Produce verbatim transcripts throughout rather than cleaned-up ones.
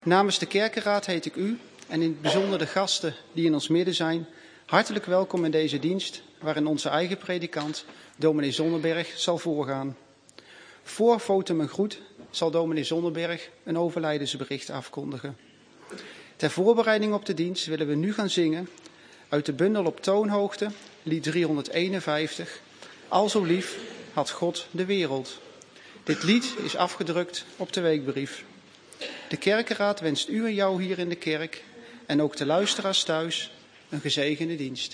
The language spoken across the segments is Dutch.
Namens de kerkenraad heet ik u en in het bijzonder de gasten die in ons midden zijn, hartelijk welkom in deze dienst waarin onze eigen predikant, dominee Zonneberg, zal voorgaan. Voor Fotum en Groet zal dominee Zonneberg een overlijdensbericht afkondigen. Ter voorbereiding op de dienst willen we nu gaan zingen uit de bundel op toonhoogte, lied driehonderdeenenvijftig, Al zo lief had God de wereld. Dit lied is afgedrukt op de weekbrief. De kerkenraad wenst u en jou hier in de kerk en ook de luisteraars thuis een gezegende dienst.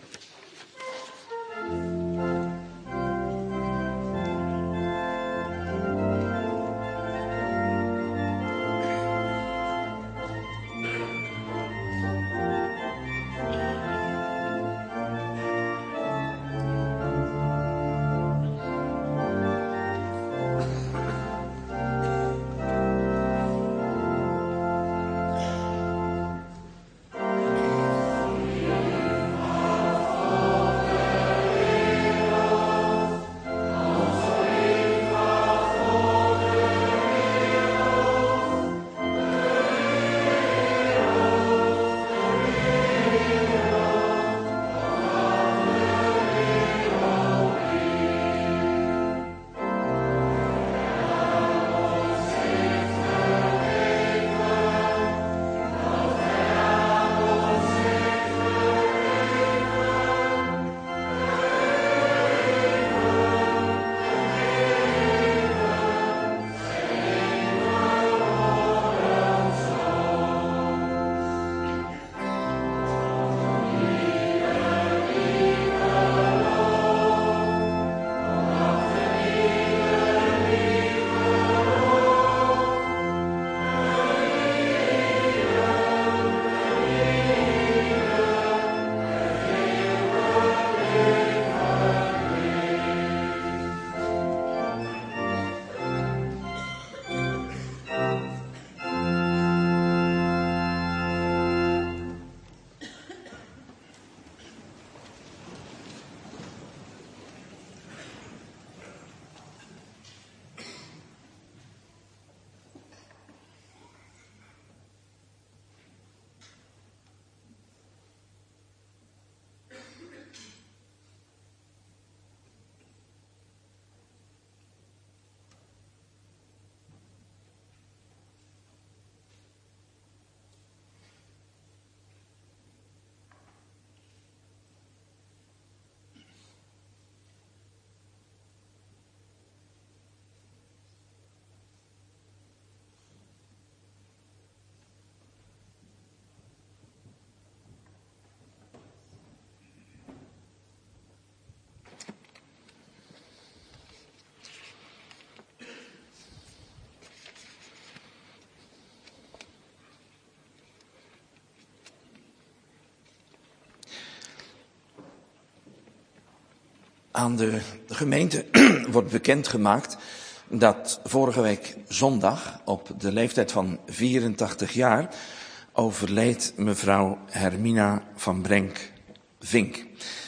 Aan de gemeente wordt bekendgemaakt dat vorige week zondag op de leeftijd van vierentachtig jaar overleed mevrouw Hermina van Brenk-Vink.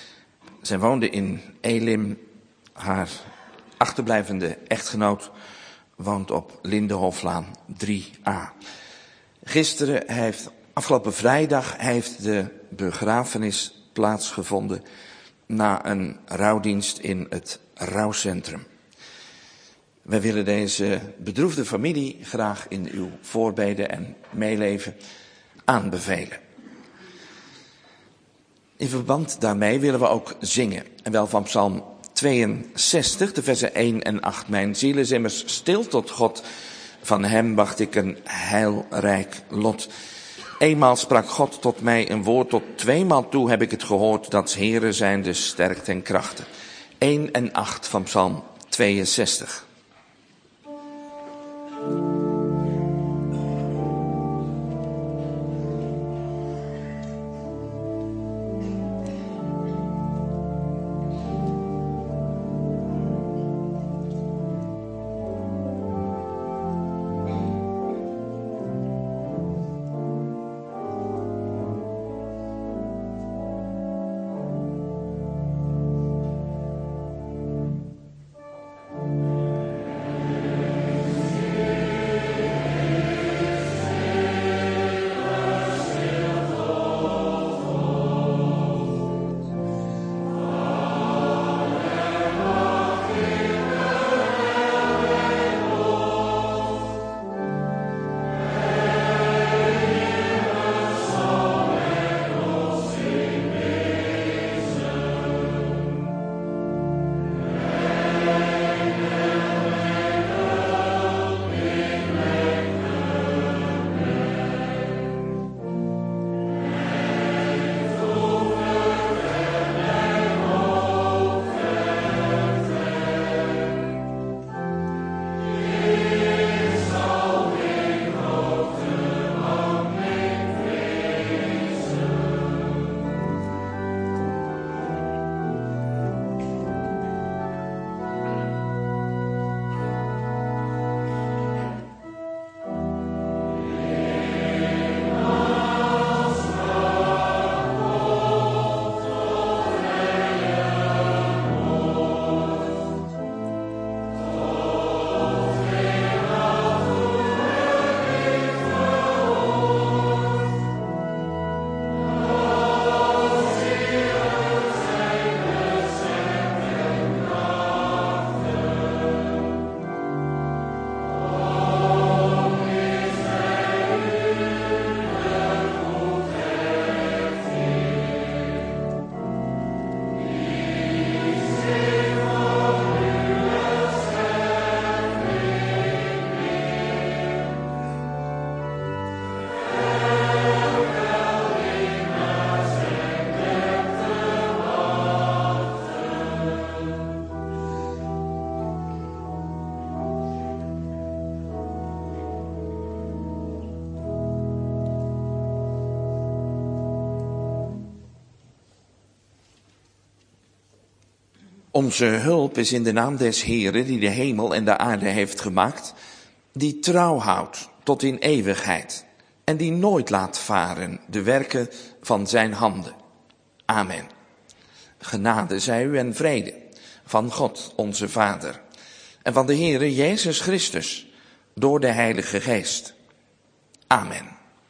Zij woonde in Elim. Haar achterblijvende echtgenoot woont op Lindehoflaan drie a. Gisteren heeft, afgelopen vrijdag, heeft de begrafenis plaatsgevonden na een rouwdienst in het rouwcentrum. Wij willen deze bedroefde familie graag in uw voorbeden en meeleven aanbevelen. In verband daarmee willen we ook zingen, en wel van Psalm tweeënzestig, de versen één en acht. Mijn ziel is immers stil tot God, van hem wacht ik een heilrijk lot. Eenmaal sprak God tot mij een woord, tot tweemaal toe heb ik het gehoord, dat 's Heere zijn de sterkte en krachten. één en acht van Psalm tweeënzestig. Onze hulp is in de naam des Heeren, die de hemel en de aarde heeft gemaakt, die trouw houdt tot in eeuwigheid en die nooit laat varen de werken van zijn handen. Amen. Genade zij u en vrede van God onze Vader en van de Heere Jezus Christus door de Heilige Geest. Amen.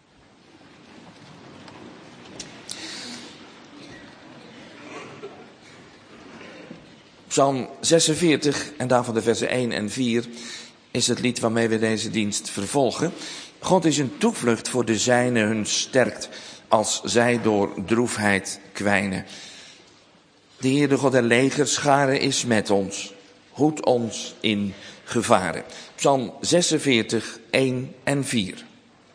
Psalm zesenveertig en daarvan de versen één en vier is het lied waarmee we deze dienst vervolgen. God is een toevlucht voor de zijnen, hun sterkt als zij door droefheid kwijnen. De Heer, de God der legerscharen, is met ons, hoedt ons in gevaren. Psalm zesenveertig, één en vier.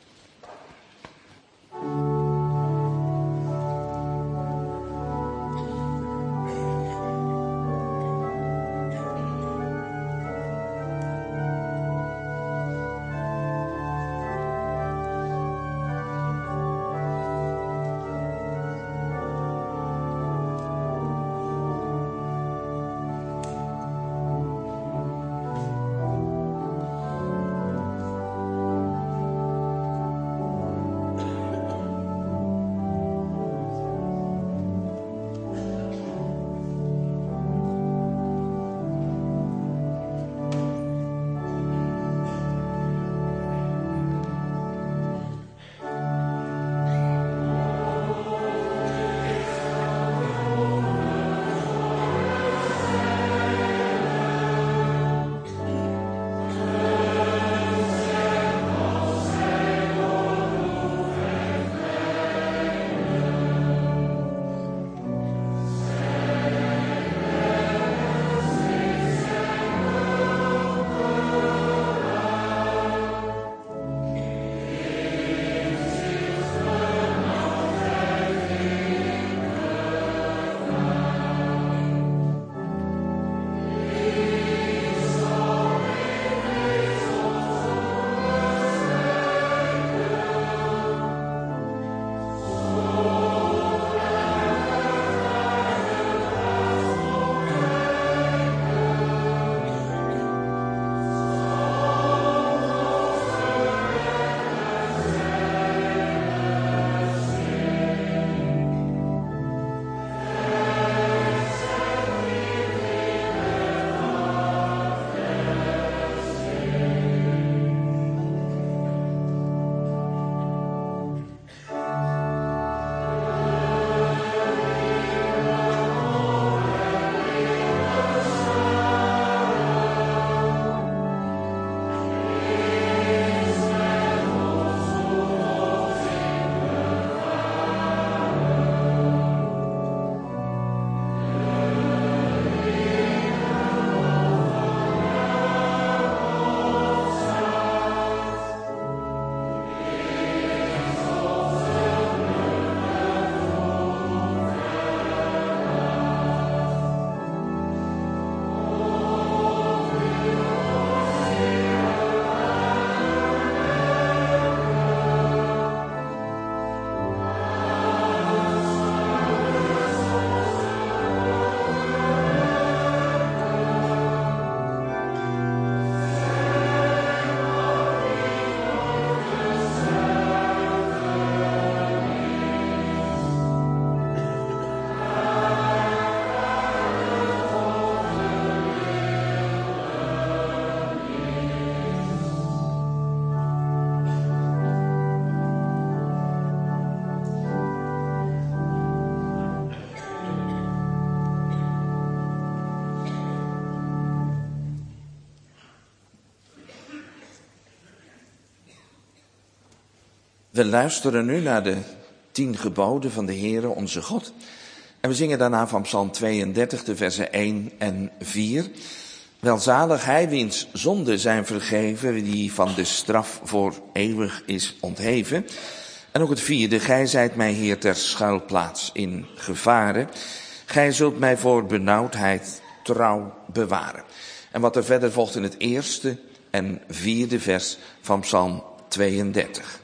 We luisteren nu naar de tien geboden van de Heere onze God. En we zingen daarna van Psalm tweeëndertig, de versen één en vier. Welzalig hij wiens zonden zijn vergeven, die van de straf voor eeuwig is ontheven. En ook het vierde, gij zijt mij Heer ter schuilplaats in gevaren. Gij zult mij voor benauwdheid trouw bewaren. En wat er verder volgt in het eerste en vierde vers van Psalm tweeëndertig.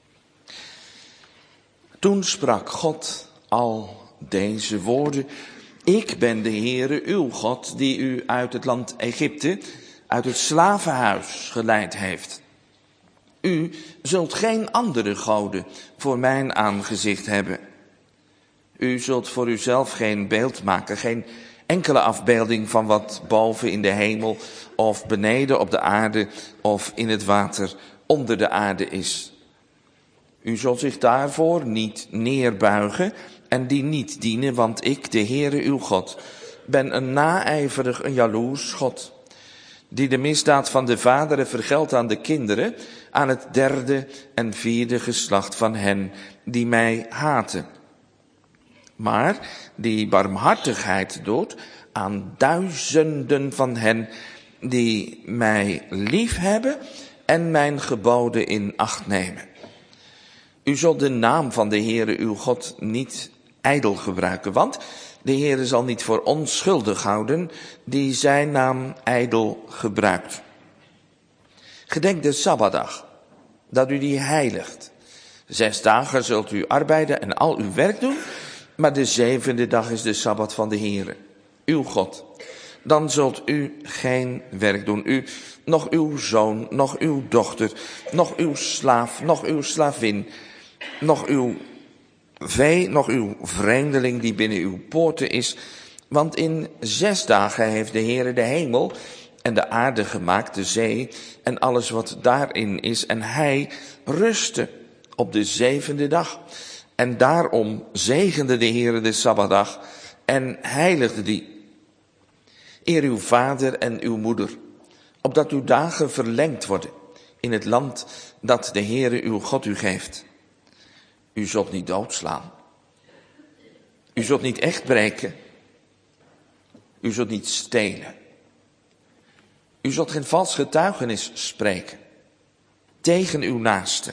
Toen sprak God al deze woorden. Ik ben de Heere uw God, die u uit het land Egypte, uit het slavenhuis geleid heeft. U zult geen andere goden voor mijn aangezicht hebben. U zult voor uzelf geen beeld maken, geen enkele afbeelding van wat boven in de hemel of beneden op de aarde of in het water onder de aarde is. U zult zich daarvoor niet neerbuigen en die niet dienen, want ik, de Heere uw God, ben een naijverig, een jaloers God, die de misdaad van de vaderen vergeldt aan de kinderen, aan het derde en vierde geslacht van hen die mij haten. Maar die barmhartigheid doet aan duizenden van hen die mij lief hebben en mijn geboden in acht nemen. U zult de naam van de Heere uw God niet ijdel gebruiken, want de Heere zal niet voor onschuldig houden die zijn naam ijdel gebruikt. Gedenk de Sabbatdag, dat u die heiligt. Zes dagen zult u arbeiden en al uw werk doen, maar de zevende dag is de Sabbat van de Heere, uw God. Dan zult u geen werk doen, u, nog uw zoon, nog uw dochter, nog uw slaaf, nog uw slavin, nog uw vee, nog uw vreemdeling die binnen uw poorten is. Want in zes dagen heeft de Heere de hemel en de aarde gemaakt, de zee en alles wat daarin is. En hij rustte op de zevende dag. En daarom zegende de Heere de Sabbatdag en heiligde die. Eer uw vader en uw moeder, opdat uw dagen verlengd worden in het land dat de Heere uw God u geeft. U zult niet doodslaan. U zult niet echt breken. U zult niet stelen. U zult geen vals getuigenis spreken tegen uw naaste.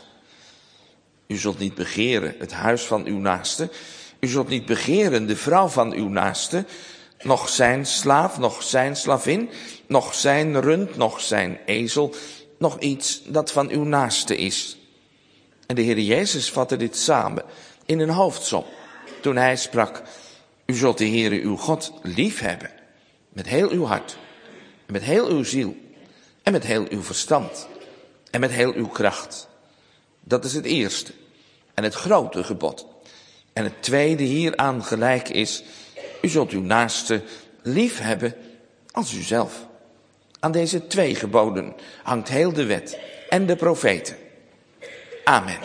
U zult niet begeren het huis van uw naaste. U zult niet begeren de vrouw van uw naaste, nog zijn slaaf, nog zijn slavin, nog zijn rund, nog zijn ezel, nog iets dat van uw naaste is. En de Heer Jezus vatte dit samen in een hoofdsom toen hij sprak: u zult de Heere uw God lief hebben met heel uw hart, en met heel uw ziel, en met heel uw verstand, en met heel uw kracht. Dat is het eerste en het grote gebod. En het tweede hieraan gelijk is: u zult uw naaste lief hebben als uzelf. Aan deze twee geboden hangt heel de wet en de profeten. Amen.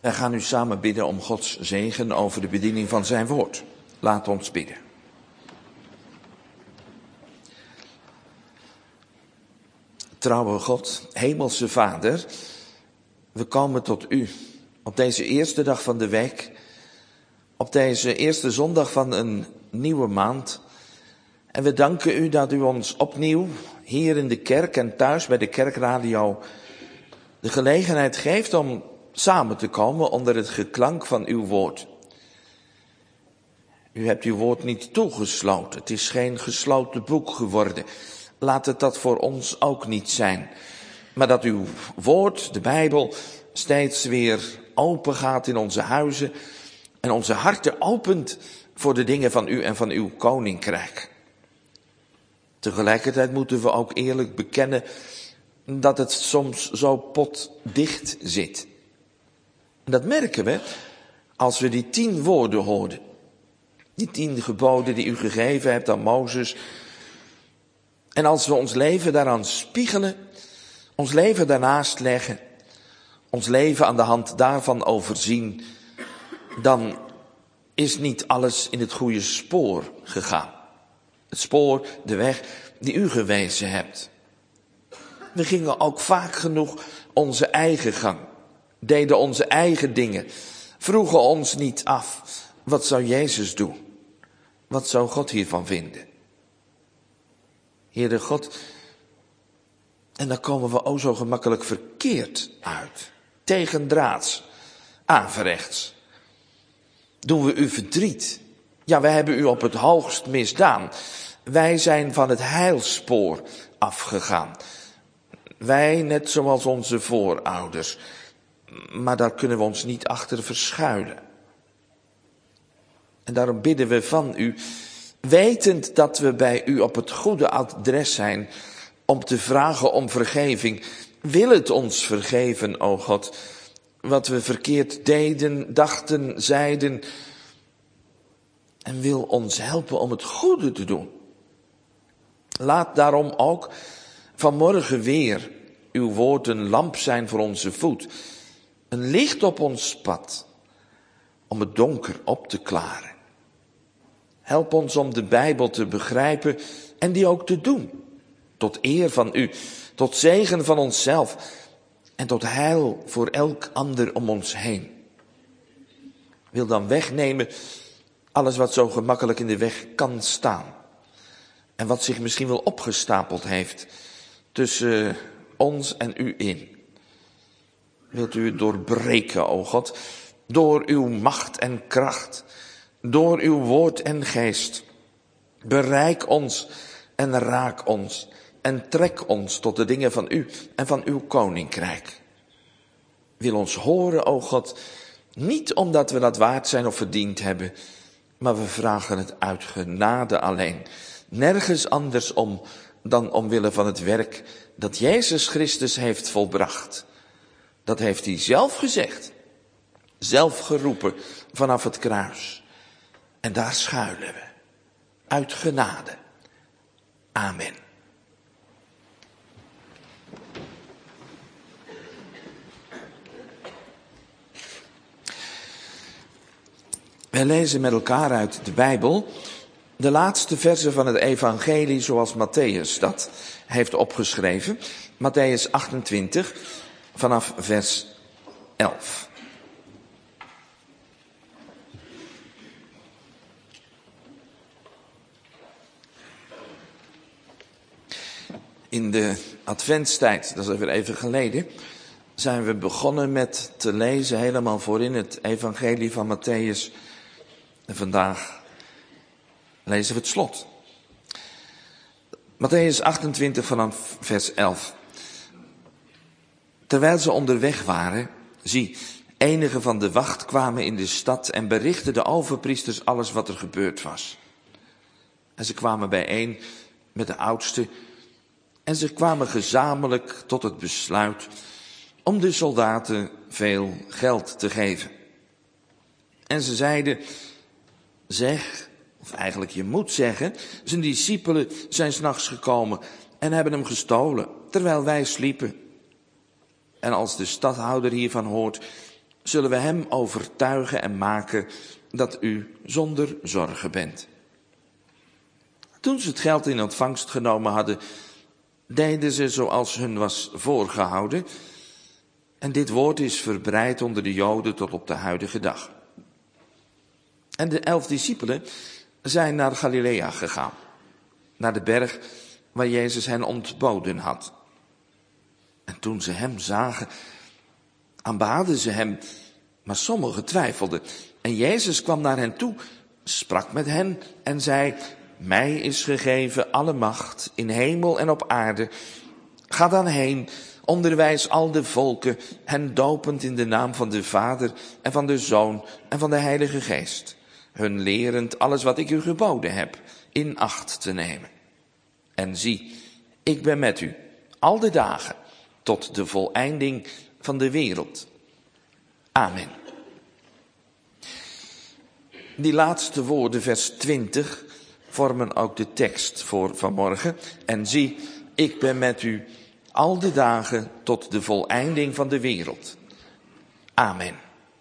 en gaan nu samen bidden om Gods zegen over de bediening van zijn woord. Laat ons bidden. Trouwe God, hemelse Vader, we komen tot u op deze eerste dag van de week, op deze eerste zondag van een nieuwe maand. En we danken u dat u ons opnieuw hier in de kerk en thuis bij de kerkradio de gelegenheid geeft om samen te komen onder het geklank van uw woord. U hebt uw woord niet toegesloten, het is geen gesloten boek geworden. Laat het dat voor ons ook niet zijn. Maar dat uw woord, de Bijbel, steeds weer open gaat in onze huizen en onze harten opent voor de dingen van u en van uw koninkrijk. Tegelijkertijd moeten we ook eerlijk bekennen dat het soms zo potdicht zit. En dat merken we als we die tien woorden hoorden. Die tien geboden die u gegeven hebt aan Mozes. En als we ons leven daaraan spiegelen, ons leven daarnaast leggen, ons leven aan de hand daarvan overzien, dan is niet alles in het goede spoor gegaan. Het spoor, de weg die u gewezen hebt. We gingen ook vaak genoeg onze eigen gang, deden onze eigen dingen, vroegen ons niet af, wat zou Jezus doen? Wat zou God hiervan vinden? Heere God, en dan komen we ook zo gemakkelijk verkeerd uit. Tegendraads, averechts. Doen we u verdriet. Ja, wij hebben u op het hoogst misdaan. Wij zijn van het heilspoor afgegaan. Wij, net zoals onze voorouders. Maar daar kunnen we ons niet achter verschuilen. En daarom bidden we van u, wetend dat we bij u op het goede adres zijn, om te vragen om vergeving. Wil het ons vergeven, o God, wat we verkeerd deden, dachten, zeiden. En wil ons helpen om het goede te doen. Laat daarom ook vanmorgen weer uw woord een lamp zijn voor onze voet. Een licht op ons pad, om het donker op te klaren. Help ons om de Bijbel te begrijpen en die ook te doen. Tot eer van u, tot zegen van onszelf en tot heil voor elk ander om ons heen. Wil dan wegnemen alles wat zo gemakkelijk in de weg kan staan. En wat zich misschien wel opgestapeld heeft tussen ons en u in. Wilt u het doorbreken, o God, door uw macht en kracht, door uw woord en geest. Bereik ons en raak ons en trek ons tot de dingen van u en van uw koninkrijk. Wil ons horen, o God, niet omdat we dat waard zijn of verdiend hebben, maar we vragen het uit genade alleen. Nergens anders om dan omwille van het werk dat Jezus Christus heeft volbracht. Dat heeft hij zelf gezegd, zelf geroepen vanaf het kruis. En daar schuilen we, uit genade. Amen. Wij lezen met elkaar uit de Bijbel de laatste verzen van het evangelie zoals Matthäus dat heeft opgeschreven. Matthäus achtentwintig vanaf vers elf. In de adventstijd, dat is weer even geleden, zijn we begonnen met te lezen helemaal voorin het evangelie van Matthäus. En vandaag lezen we het slot. Matthäus achtentwintig vanaf vers elf. Terwijl ze onderweg waren, zie, enigen van de wacht kwamen in de stad en berichtten de overpriesters alles wat er gebeurd was. En ze kwamen bijeen met de oudsten en ze kwamen gezamenlijk tot het besluit om de soldaten veel geld te geven. En ze zeiden, zeg, of eigenlijk je moet zeggen, zijn discipelen zijn 's nachts gekomen en hebben hem gestolen, terwijl wij sliepen. En als de stadhouder hiervan hoort, zullen we hem overtuigen en maken dat u zonder zorgen bent. Toen ze het geld in ontvangst genomen hadden, deden ze zoals hun was voorgehouden. En dit woord is verbreid onder de Joden tot op de huidige dag. En de elf discipelen zijn naar Galilea gegaan, naar de berg waar Jezus hen ontboden had. En toen ze hem zagen, aanbaden ze hem, maar sommigen twijfelden. En Jezus kwam naar hen toe, sprak met hen en zei: mij is gegeven alle macht in hemel en op aarde. Ga dan heen, onderwijs al de volken, hen dopend in de naam van de Vader en van de Zoon en van de Heilige Geest, hun lerend alles wat ik u geboden heb in acht te nemen. En zie, ik ben met u al de dagen tot de voleinding van de wereld. Amen. Die laatste woorden, vers twintig, vormen ook de tekst voor vanmorgen. En zie, ik ben met u al de dagen tot de voleinding van de wereld. Amen.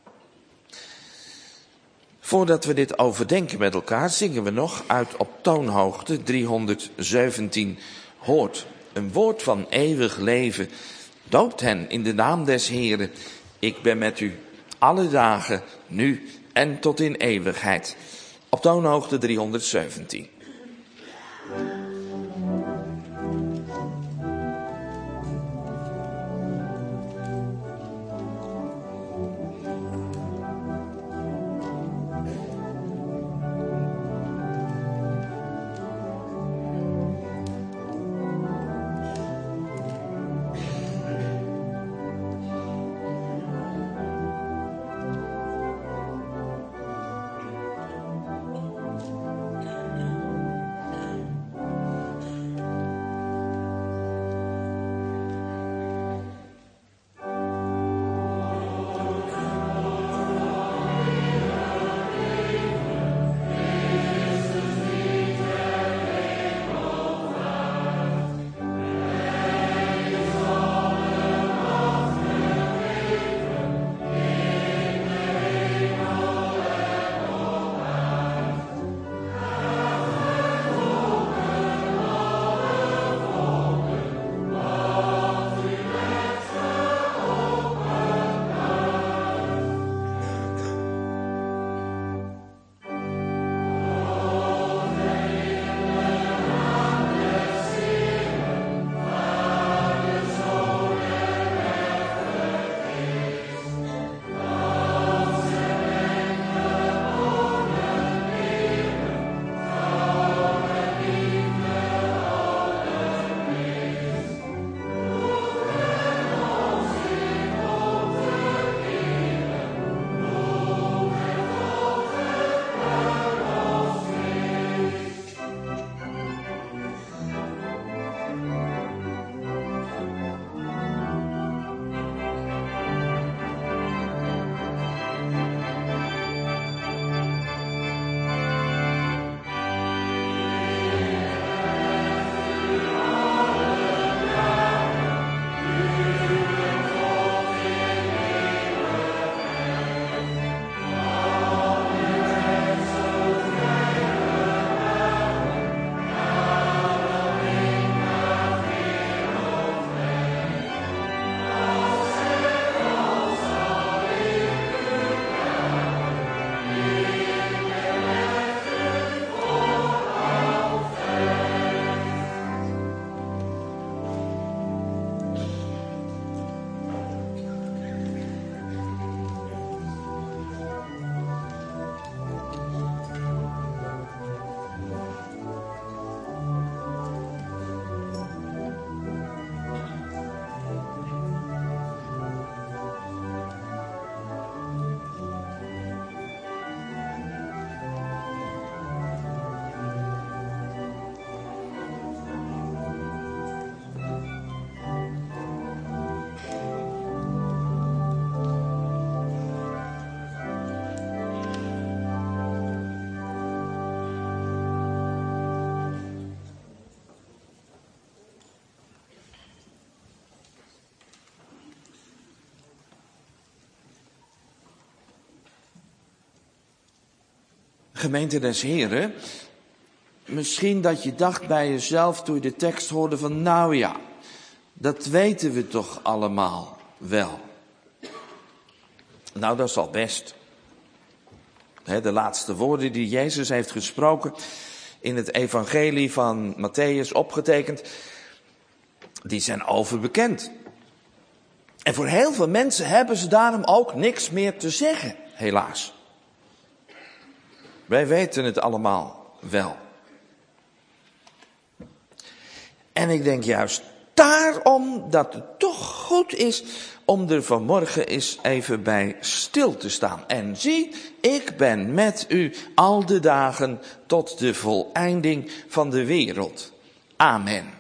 Voordat we dit overdenken met elkaar, zingen we nog uit op toonhoogte driehonderdzeventien. Hoort een woord van eeuwig leven, doopt hen in de naam des Heren. Ik ben met u alle dagen, nu en tot in eeuwigheid. Op toonhoogte driehonderdzeventien. Gemeente des Heren, misschien dat je dacht bij jezelf toen je de tekst hoorde van nou ja, dat weten we toch allemaal wel. Nou, dat is al best. De laatste woorden die Jezus heeft gesproken in het evangelie van Mattheüs opgetekend, die zijn overbekend. En voor heel veel mensen hebben ze daarom ook niks meer te zeggen, helaas. Wij weten het allemaal wel. En ik denk juist daarom dat het toch goed is om er vanmorgen eens even bij stil te staan. En zie, ik ben met u al de dagen tot de voleinding van de wereld. Amen.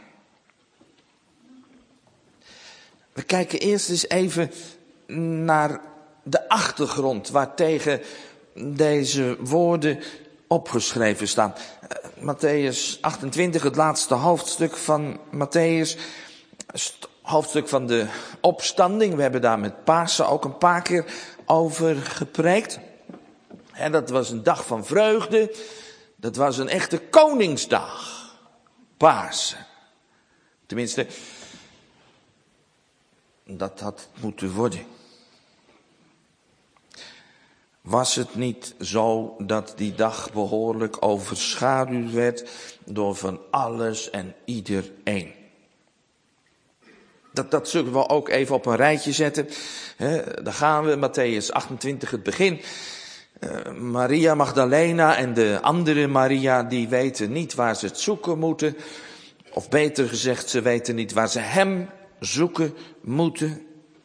We kijken eerst eens even naar de achtergrond waartegen deze woorden opgeschreven staan. Mattheüs achtentwintig, het laatste hoofdstuk van Mattheüs, hoofdstuk van de opstanding. We hebben daar met Pasen ook een paar keer over gepreekt. En dat was een dag van vreugde, dat was een echte koningsdag. Pasen. Tenminste, dat had moeten worden. Was het niet zo dat die dag behoorlijk overschaduwd werd door van alles en iedereen? Dat, dat zullen we ook even op een rijtje zetten. He, daar gaan we, Mattheüs achtentwintig, het begin. Uh, Maria Magdalena en de andere Maria, die weten niet waar ze het zoeken moeten. Of beter gezegd, ze weten niet waar ze hem zoeken moeten.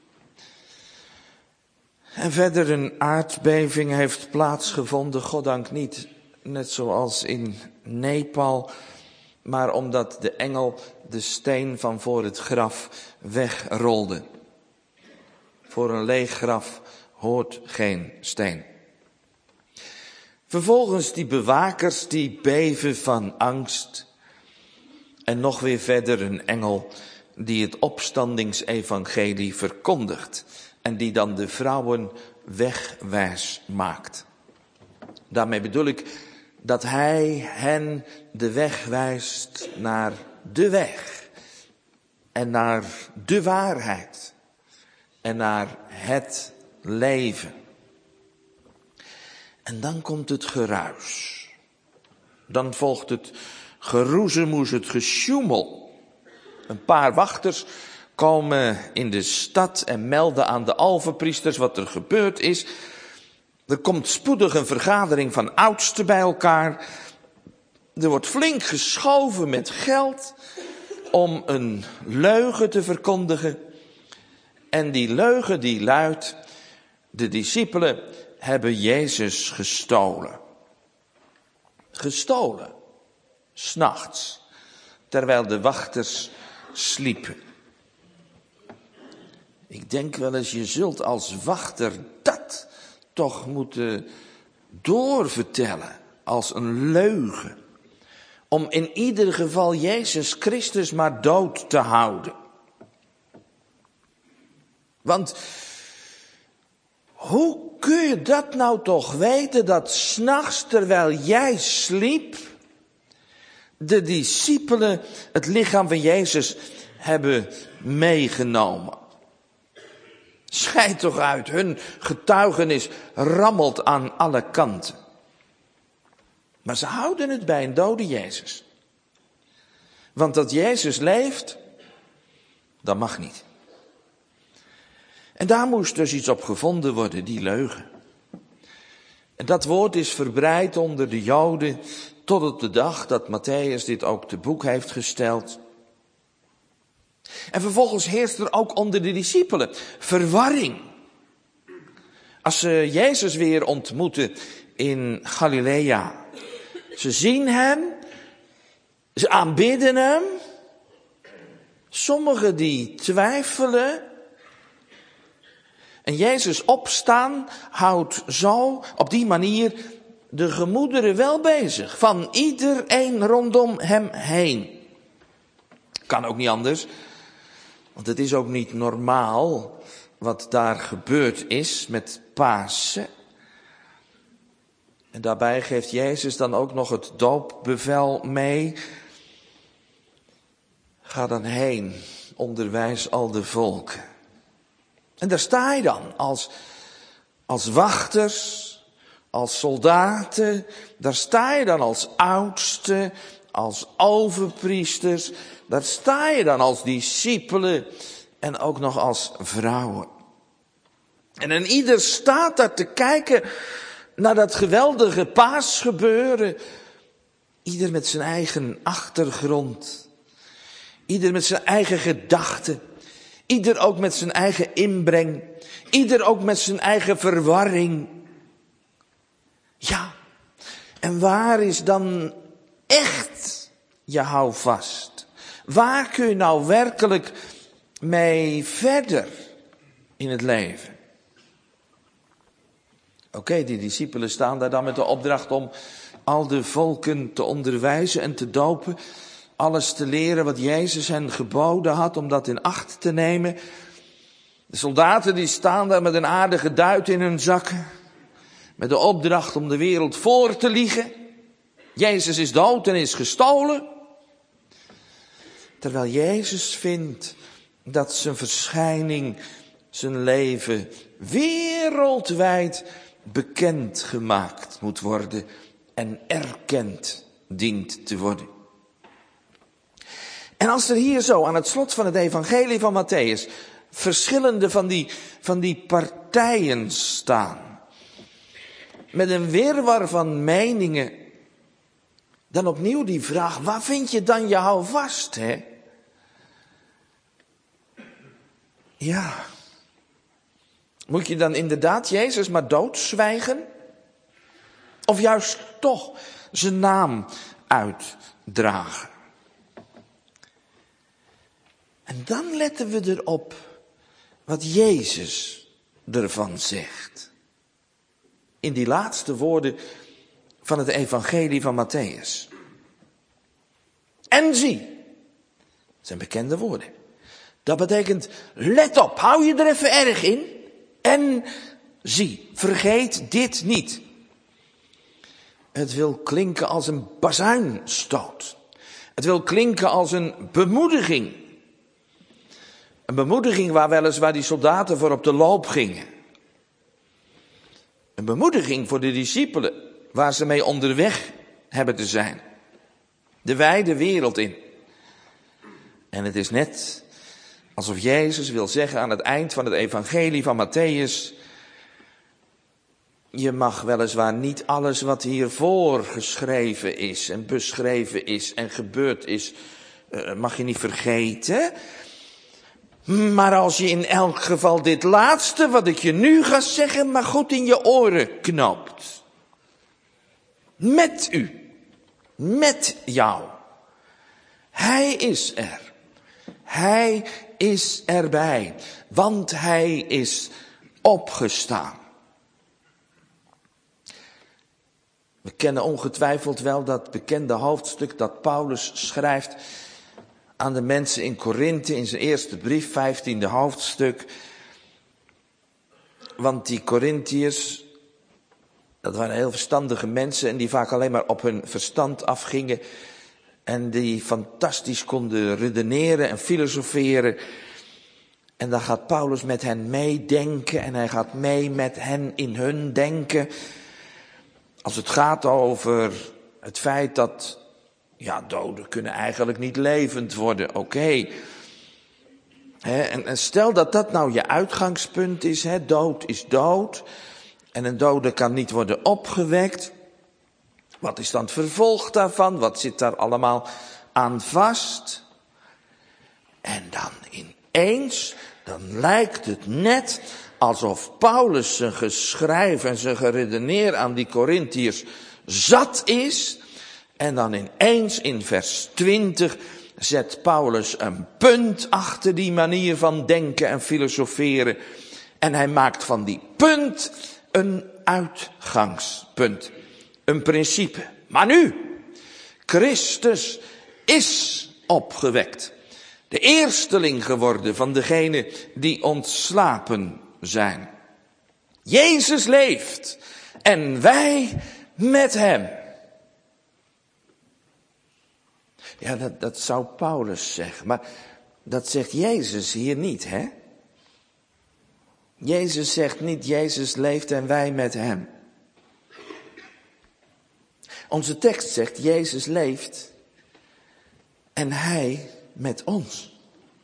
En verder een aardbeving heeft plaatsgevonden, goddank niet net zoals in Nepal, maar omdat de engel de steen van voor het graf wegrolde. Voor een leeg graf hoort geen steen. Vervolgens die bewakers die beven van angst. En nog weer verder een engel die het opstandingsevangelie verkondigt. En die dan de vrouwen wegwijs maakt. Daarmee bedoel ik dat hij hen de weg wijst naar de weg. En naar de waarheid. En naar het leven. En dan komt het geruis. Dan volgt het geroezemoes, het gesjoemel. Een paar wachters komen in de stad en melden aan de alvenpriesters wat er gebeurd is. Er komt spoedig een vergadering van oudsten bij elkaar. Er wordt flink geschoven met geld om een leugen te verkondigen. En die leugen die luidt: de discipelen hebben Jezus gestolen. Gestolen, 's nachts, terwijl de wachters sliepen. Ik denk wel eens, je zult als wachter dat toch moeten doorvertellen als een leugen. Om in ieder geval Jezus Christus maar dood te houden. Want hoe kun je dat nou toch weten, dat 's nachts terwijl jij sliep, de discipelen het lichaam van Jezus hebben meegenomen? Schijt toch uit, hun getuigenis rammelt aan alle kanten. Maar ze houden het bij een dode Jezus. Want dat Jezus leeft, dat mag niet. En daar moest dus iets op gevonden worden, die leugen. En dat woord is verbreid onder de Joden tot op de dag dat Mattheüs dit ook te boek heeft gesteld. En vervolgens heerst er ook onder de discipelen verwarring. Als ze Jezus weer ontmoeten in Galilea. Ze zien hem, ze aanbidden hem. Sommigen die twijfelen. En Jezus opstaan houdt zo op die manier de gemoederen wel bezig. Van iedereen rondom hem heen. Kan ook niet anders. Want het is ook niet normaal wat daar gebeurd is met Pasen. En daarbij geeft Jezus dan ook nog het doopbevel mee. Ga dan heen, onderwijs al de volken. En daar sta je dan als, als wachters, als soldaten. Daar sta je dan als oudsten, als overpriesters. Daar sta je dan als discipelen en ook nog als vrouwen. En een ieder staat daar te kijken naar dat geweldige paasgebeuren. Ieder met zijn eigen achtergrond. Ieder met zijn eigen gedachten. Ieder ook met zijn eigen inbreng. Ieder ook met zijn eigen verwarring. Ja, en waar is dan echt je houvast? Waar kun je nou werkelijk mee verder in het leven? Oké, okay, die discipelen staan daar dan met de opdracht om al de volken te onderwijzen en te dopen. Alles te leren wat Jezus hen geboden had om dat in acht te nemen. De soldaten die staan daar met een aardige duit in hun zakken. Met de opdracht om de wereld voor te liegen. Jezus is dood en is gestolen. Terwijl Jezus vindt dat zijn verschijning, zijn leven wereldwijd bekend gemaakt moet worden en erkend dient te worden. En als er hier zo aan het slot van het evangelie van Matthäus verschillende van die, van die partijen staan, met een wirwar van meningen, dan opnieuw die vraag, waar vind je dan je houvast, hè? Ja, moet je dan inderdaad Jezus maar doodzwijgen? Of juist toch zijn naam uitdragen? En dan letten we erop wat Jezus ervan zegt. In die laatste woorden van het evangelie van Matthäus. En zie, dat zijn bekende woorden. Dat betekent, let op, hou je er even erg in. En zie, vergeet dit niet. Het wil klinken als een bazuinstoot. Het wil klinken als een bemoediging. Een bemoediging waar weliswaar die soldaten voor op de loop gingen. Een bemoediging voor de discipelen waar ze mee onderweg hebben te zijn. De wijde wereld in. En het is net alsof Jezus wil zeggen aan het eind van het evangelie van Matthäus, je mag weliswaar niet alles wat hiervoor geschreven is en beschreven is en gebeurd is, mag je niet vergeten. Maar als je in elk geval dit laatste, wat ik je nu ga zeggen, maar goed in je oren knoopt. Met u. Met jou. Hij is er. Hij is erbij. Want hij is opgestaan. We kennen ongetwijfeld wel dat bekende hoofdstuk dat Paulus schrijft aan de mensen in Korinthe in zijn eerste brief, vijftiende hoofdstuk. Want die Korinthiërs, dat waren heel verstandige mensen en die vaak alleen maar op hun verstand afgingen. En die fantastisch konden redeneren en filosoferen. En dan gaat Paulus met hen meedenken en hij gaat mee met hen in hun denken. Als het gaat over het feit dat, ja, doden kunnen eigenlijk niet levend worden, oké. Okay. En, en stel dat dat nou je uitgangspunt is, hè, dood is dood. En een dode kan niet worden opgewekt. Wat is dan het vervolg daarvan? Wat zit daar allemaal aan vast? En dan ineens, dan lijkt het net alsof Paulus zijn geschrijf en zijn geredeneer aan die Korinthiërs zat is. En dan ineens in vers twintig zet Paulus een punt achter die manier van denken en filosoferen. En hij maakt van die punt een uitgangspunt. Een principe. Maar nu, Christus is opgewekt. De eersteling geworden van degenen die ontslapen zijn. Jezus leeft. En wij met hem. Ja, dat, dat zou Paulus zeggen, maar dat zegt Jezus hier niet, hè? Jezus zegt niet, Jezus leeft en wij met hem. Onze tekst zegt, Jezus leeft en hij met ons.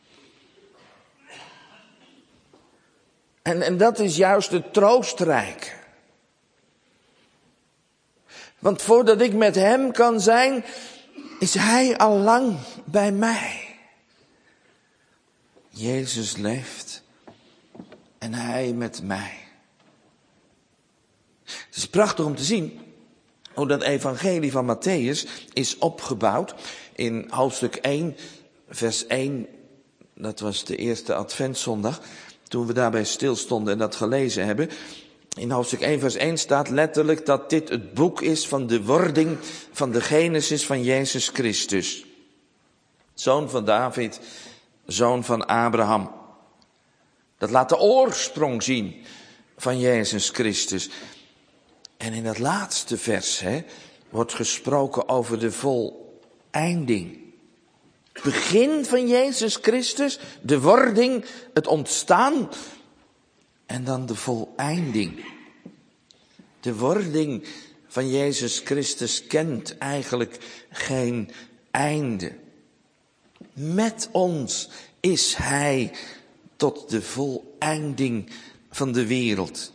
En, en dat is juist het troostrijke. Want voordat ik met hem kan zijn, is hij al lang bij mij. Jezus leeft en hij met mij. Het is prachtig om te zien hoe dat evangelie van Mattheüs is opgebouwd. In hoofdstuk één, vers één, dat was de eerste adventszondag, toen we daarbij stilstonden en dat gelezen hebben. In hoofdstuk één, vers één staat letterlijk dat dit het boek is van de wording van de Genesis van Jezus Christus. Zoon van David, zoon van Abraham. Dat laat de oorsprong zien van Jezus Christus. En in het laatste vers hè, wordt gesproken over de voleinding. Het begin van Jezus Christus, de wording, het ontstaan en dan de voleinding. De wording van Jezus Christus kent eigenlijk geen einde. Met ons is hij tot de voleinding van de wereld.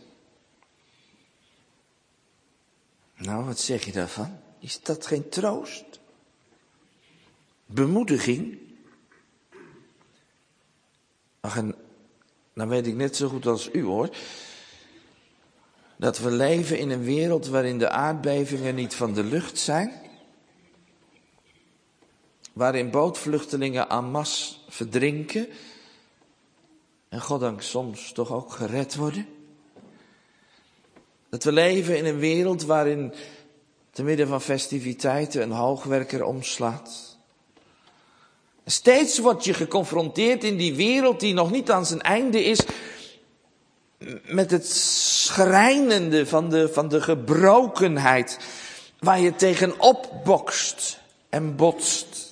Nou, wat zeg je daarvan? Is dat geen troost? Bemoediging? Ach, en dan weet ik net zo goed als u hoor, dat we leven in een wereld waarin de aardbevingen niet van de lucht zijn. Waarin bootvluchtelingen en masse verdrinken. En goddank soms toch ook gered worden. Dat we leven in een wereld waarin te midden van festiviteiten een hoogwerker omslaat. En steeds word je geconfronteerd in die wereld die nog niet aan zijn einde is, met het schrijnende van de, van de gebrokenheid, waar je tegenop bokst en botst.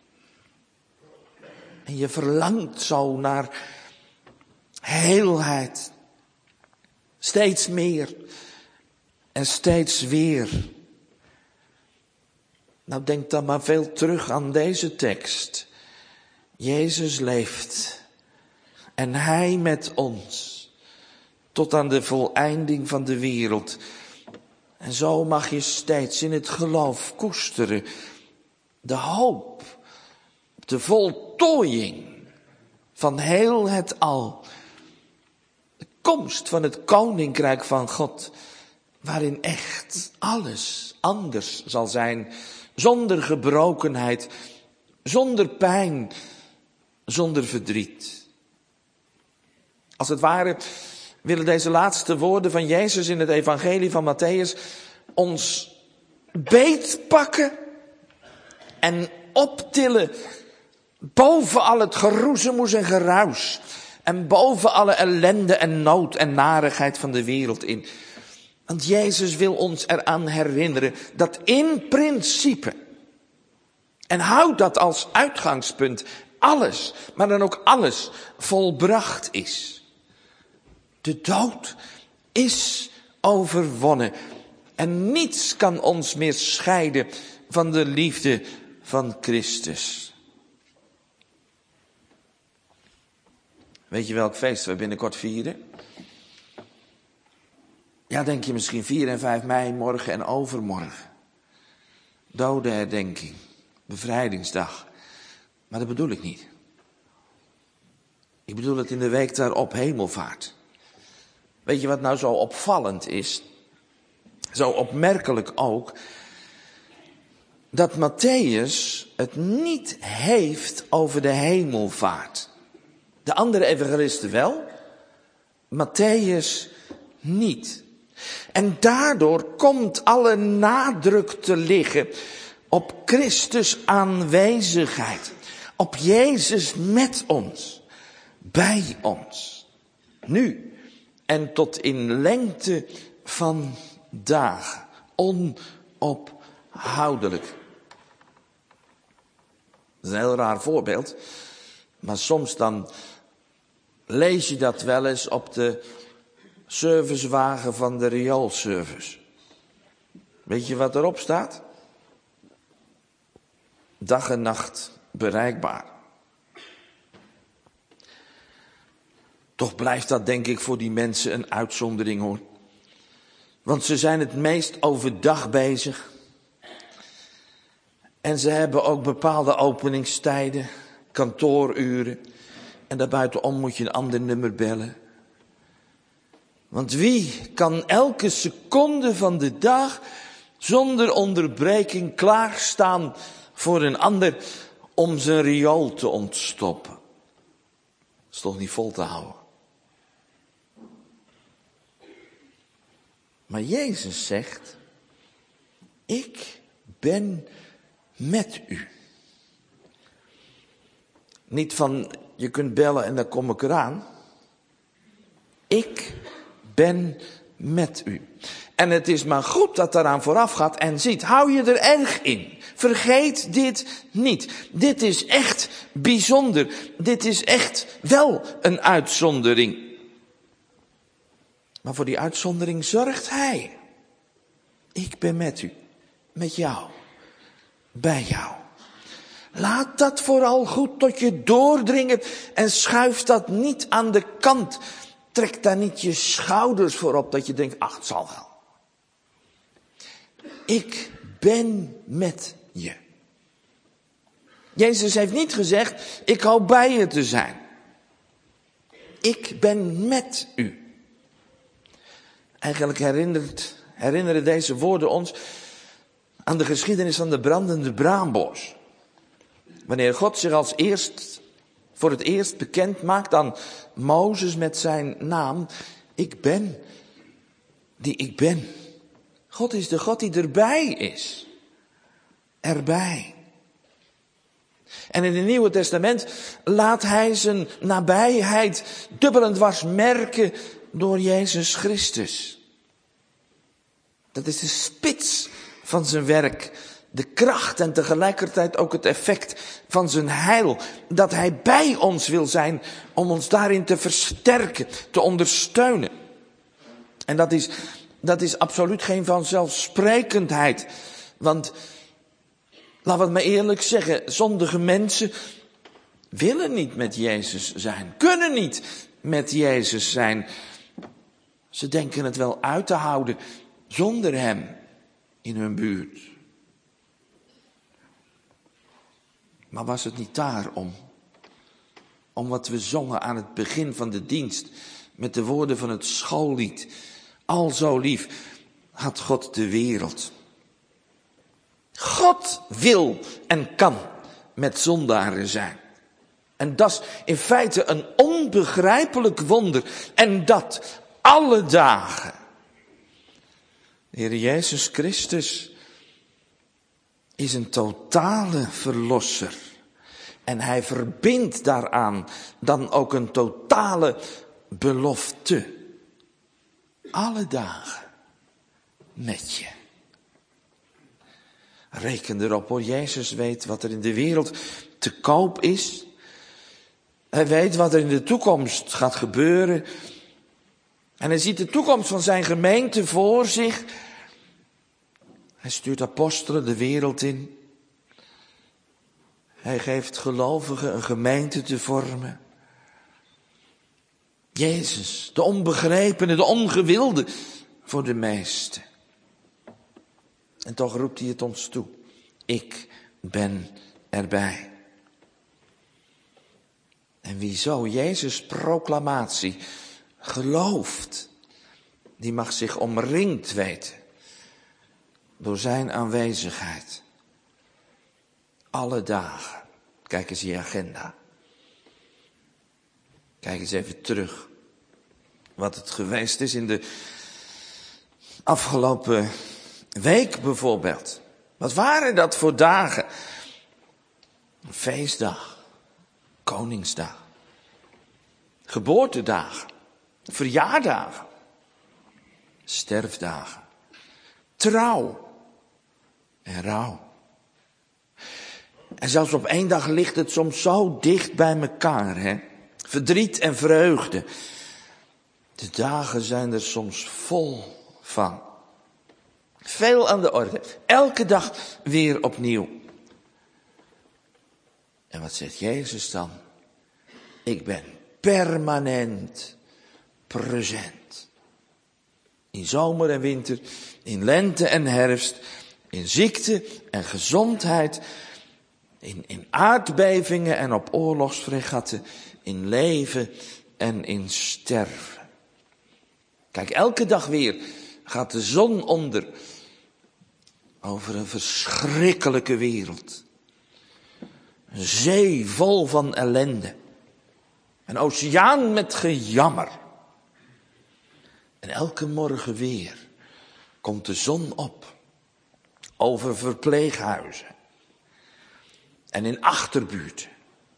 En je verlangt zo naar heelheid. Steeds meer en steeds weer. Nou, denk dan maar veel terug aan deze tekst. Jezus leeft en hij met ons tot aan de voleinding van de wereld. En zo mag je steeds in het geloof koesteren de hoop op de voltooiing van heel het al. De komst van het koninkrijk van God, waarin echt alles anders zal zijn, zonder gebrokenheid, zonder pijn, zonder verdriet. Als het ware willen deze laatste woorden van Jezus in het evangelie van Mattheüs ons beetpakken en optillen boven al het geroezemoes en geruis en boven alle ellende en nood en narigheid van de wereld in. Want Jezus wil ons eraan herinneren dat in principe, en houd dat als uitgangspunt, alles, maar dan ook alles volbracht is. De dood is overwonnen en niets kan ons meer scheiden van de liefde van Christus. Weet je welk feest we binnenkort vieren? Ja, denk je misschien vier en vijf mei, morgen en overmorgen. Dodenherdenking, bevrijdingsdag. Maar dat bedoel ik niet. Ik bedoel het in de week daarop, hemelvaart. Weet je wat nou zo opvallend is? Zo opmerkelijk ook. Dat Mattheüs het niet heeft over de hemelvaart. De andere evangelisten wel. Mattheüs niet. En daardoor komt alle nadruk te liggen op Christus aanwezigheid. Op Jezus met ons. Bij ons. Nu en tot in lengte van dagen. Onophoudelijk. Dat is een heel raar voorbeeld. Maar soms dan lees je dat wel eens op de servicewagen van de rioolservice. Weet je wat erop staat? Dag en nacht bereikbaar. Toch blijft dat denk ik voor die mensen een uitzondering hoor. Want ze zijn het meest overdag bezig. En ze hebben ook bepaalde openingstijden, kantooruren. En daarbuitenom moet je een ander nummer bellen. Want wie kan elke seconde van de dag zonder onderbreking klaarstaan voor een ander om zijn riool te ontstoppen? Dat is toch niet vol te houden? Maar Jezus zegt, ik ben met u. Niet van, je kunt bellen en dan kom ik eraan. Ik ben met u. En het is maar goed dat daaraan vooraf gaat en ziet, hou je er erg in. Vergeet dit niet. Dit is echt bijzonder. Dit is echt wel een uitzondering. Maar voor die uitzondering zorgt hij. Ik ben met u. Met jou. Bij jou. Laat dat vooral goed tot je doordringen en schuif dat niet aan de kant. Trek daar niet je schouders voor op dat je denkt, ach, het zal wel. Ik ben met je. Jezus heeft niet gezegd, ik hoop bij je te zijn. Ik ben met u. Eigenlijk herinnert, herinneren deze woorden ons aan de geschiedenis van de brandende braambos. Wanneer God zich als eerst, voor het eerst bekend maakt aan Mozes met zijn naam. Ik ben die ik ben. God is de God die erbij is. Erbij. En in het Nieuwe Testament laat hij zijn nabijheid dubbel en dwars merken door Jezus Christus. Dat is de spits van zijn werk. De kracht en tegelijkertijd ook het effect van zijn heil. Dat hij bij ons wil zijn om ons daarin te versterken, te ondersteunen. En dat is, dat is absoluut geen vanzelfsprekendheid. Want, laten we het maar eerlijk zeggen, zondige mensen willen niet met Jezus zijn. Kunnen niet met Jezus zijn. Ze denken het wel uit te houden zonder hem in hun buurt. Maar was het niet daarom? Om wat we zongen aan het begin van de dienst. Met de woorden van het schoollied. Al zo lief had God de wereld. God wil en kan met zondaren zijn. En dat is in feite een onbegrijpelijk wonder. En dat alle dagen. De Heer Jezus Christus is een totale verlosser. En hij verbindt daaraan dan ook een totale belofte. Alle dagen met je. Reken erop hoor, Jezus weet wat er in de wereld te koop is. Hij weet wat er in de toekomst gaat gebeuren. En hij ziet de toekomst van zijn gemeente voor zich. Hij stuurt apostelen de wereld in. Hij geeft gelovigen een gemeente te vormen. Jezus, de onbegrepene, de ongewilde voor de meesten. En toch roept hij het ons toe. Ik ben erbij. En wie zo Jezus' proclamatie gelooft, die mag zich omringd weten door zijn aanwezigheid. Alle dagen. Kijk eens in je agenda. Kijk eens even terug. Wat het geweest is in de afgelopen week bijvoorbeeld. Wat waren dat voor dagen? Een feestdag. Koningsdag. Geboortedagen. Verjaardagen. Sterfdagen. trouw en rouw. En zelfs op één dag ligt het soms zo dicht bij elkaar, hè? Verdriet en vreugde. De dagen zijn er soms vol van. Veel aan de orde. Elke dag weer opnieuw. En wat zegt Jezus dan? Ik ben permanent present. In zomer en winter, in lente en herfst, in ziekte en gezondheid, in, in aardbevingen en op oorlogsfregatten, in leven en in sterven. Kijk, elke dag weer gaat de zon onder over een verschrikkelijke wereld. Een zee vol van ellende. Een oceaan met gejammer. En elke morgen weer komt de zon op over verpleeghuizen en in achterbuurten.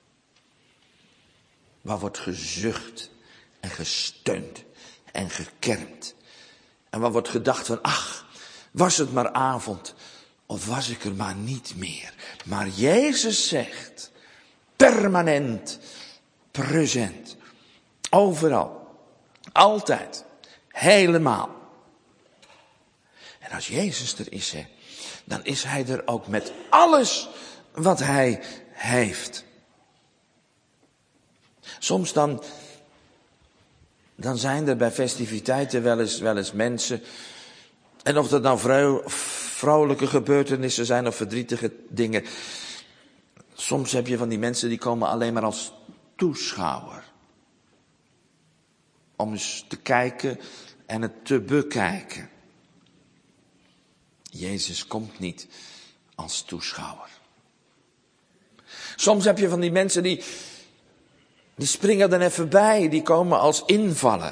Waar wordt gezucht en gesteund en gekermd. En waar wordt gedacht van, ach, was het maar avond of was ik er maar niet meer. Maar Jezus zegt, permanent, present, overal, altijd, helemaal. En als Jezus er is, hè, dan is hij er ook met alles wat hij heeft. Soms dan, dan zijn er bij festiviteiten wel eens, wel eens mensen, en of dat nou vrou, vrolijke gebeurtenissen zijn of verdrietige dingen. Soms heb je van die mensen die komen alleen maar als toeschouwer. Om eens te kijken en het te bekijken. Jezus komt niet als toeschouwer. Soms heb je van die mensen die, die springen er even bij, die komen als invaller.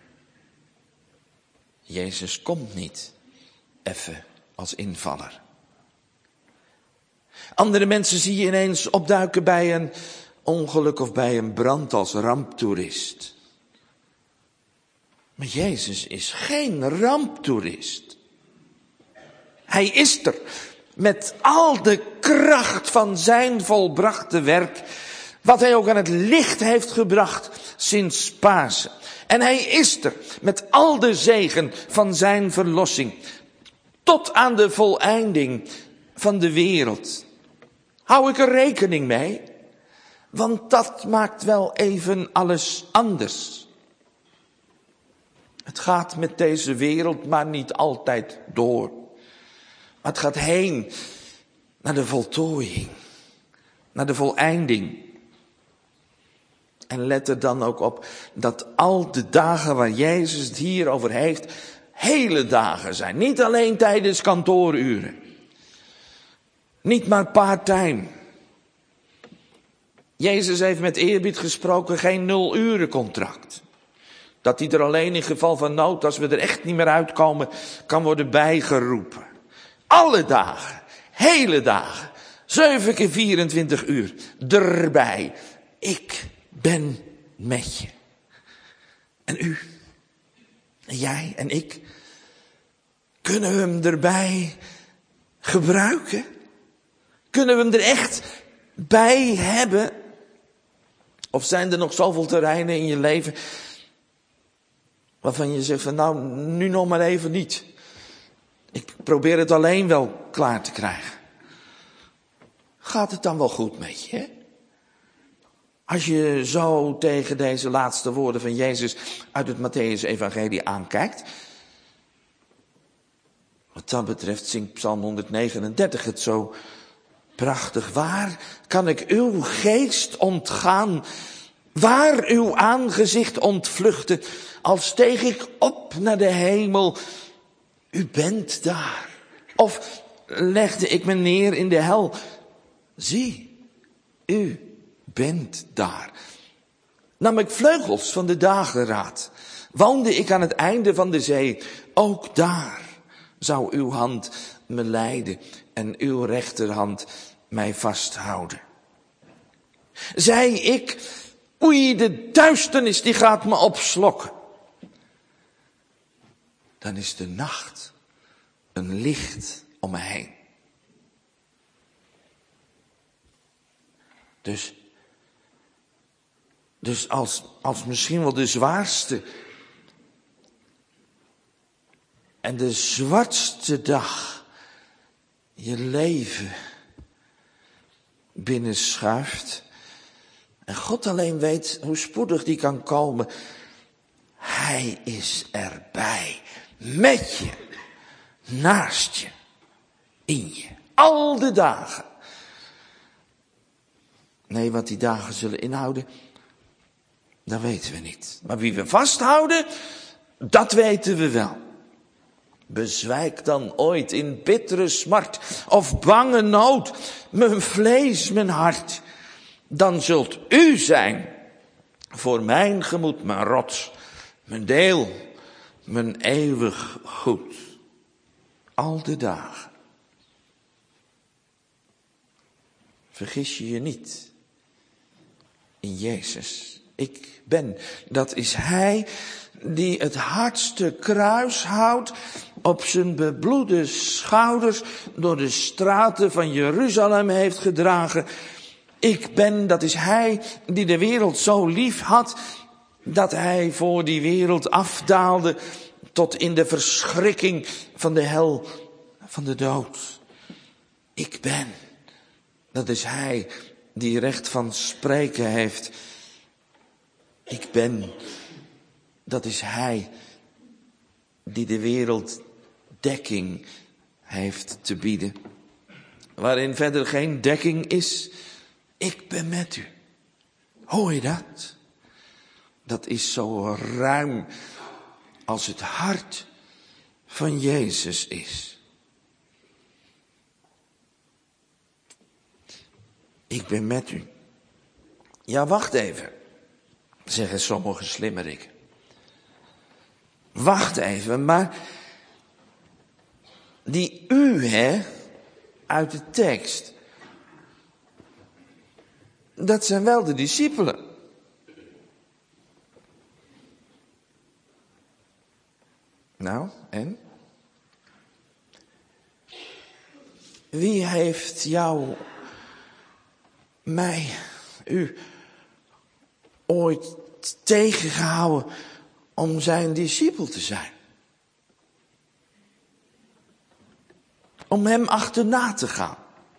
Jezus komt niet even als invaller. Andere mensen zie je ineens opduiken bij een ongeluk of bij een brand als ramptoerist. Maar Jezus is geen ramptoerist. Hij is er met al de kracht van zijn volbrachte werk, wat hij ook aan het licht heeft gebracht sinds Pasen. En hij is er met al de zegen van zijn verlossing, tot aan de voleinding van de wereld. Hou ik er rekening mee? Want dat maakt wel even alles anders. Het gaat met deze wereld maar niet altijd door. Maar het gaat heen naar de voltooiing, naar de voleinding. En let er dan ook op dat al de dagen waar Jezus het hier over heeft, hele dagen zijn. Niet alleen tijdens kantooruren. Niet maar part-time. Jezus heeft met eerbied gesproken geen nul-urencontract. Dat hij er alleen in geval van nood, als we er echt niet meer uitkomen, kan worden bijgeroepen. Alle dagen, hele dagen, zeven keer vierentwintig uur, erbij. Ik ben met je. En u, en jij en ik, kunnen we hem erbij gebruiken? Kunnen we hem er echt bij hebben? Of zijn er nog zoveel terreinen in je leven waarvan je zegt van nou, nu nog maar even niet. Ik probeer het alleen wel klaar te krijgen. Gaat het dan wel goed met je? Hè? Als je zo tegen deze laatste woorden van Jezus uit het Mattheüs-evangelie aankijkt. Wat dat betreft zingt Psalm honderdnegenendertig het zo prachtig. Waar kan ik uw geest ontgaan? Waar uw aangezicht ontvluchten? Als steeg ik op naar de hemel. U bent daar. Of legde ik me neer in de hel. Zie, u bent daar. Nam ik vleugels van de dageraad. Woonde ik aan het einde van de zee. Ook daar zou uw hand me leiden en uw rechterhand mij vasthouden. Zei ik, oei, de duisternis die gaat me opslokken. Dan is de nacht een licht om me heen. Dus, dus als, als misschien wel de zwaarste en de zwartste dag je leven binnenschuift en God alleen weet hoe spoedig die kan komen. Hij is erbij, met je, naast je, in je, al de dagen. Nee, wat die dagen zullen inhouden, dat weten we niet. Maar wie we vasthouden, dat weten we wel. Bezwijk dan ooit in bittere smart of bange nood mijn vlees, mijn hart. Dan zult u zijn voor mijn gemoed, mijn rots, mijn deel, mijn eeuwig goed. Al de dagen. Vergis je je niet in Jezus. Ik ben, dat is Hij die het hardste kruis houdt op zijn bebloede schouders door de straten van Jeruzalem heeft gedragen. Ik ben, dat is Hij die de wereld zo lief had dat Hij voor die wereld afdaalde tot in de verschrikking van de hel, van de dood. Ik ben, dat is Hij die recht van spreken heeft. Ik ben, dat is Hij die de wereld dekking heeft te bieden. Waarin verder geen dekking is. Ik ben met u. Hoor je dat? Dat is zo ruim als het hart van Jezus is. Ik ben met u. Ja, wacht even, zeggen sommige slimmerikken. Wacht even, maar die u, hè, uit de tekst, dat zijn wel de discipelen. Nou, en? Wie heeft jou, mij, u, ooit tegengehouden om zijn discipel te zijn? Om hem achterna te gaan?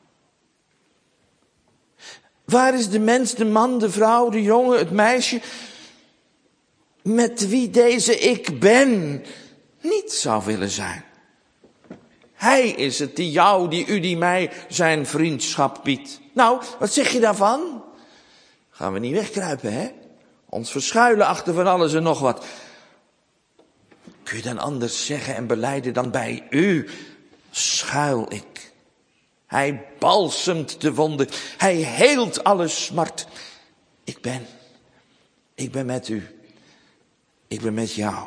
Waar is de mens, de man, de vrouw, de jongen, het meisje, met wie deze ik ben niet zou willen zijn? Hij is het die jou, die u, die mij zijn vriendschap biedt. Nou, wat zeg je daarvan? Gaan we niet wegkruipen, hè? Ons verschuilen achter van alles en nog wat. Kun je dan anders zeggen en belijden dan bij u schuil ik. Hij balsemt de wonden. Hij heelt alle smart. Ik ben. Ik ben met u. Ik ben met jou.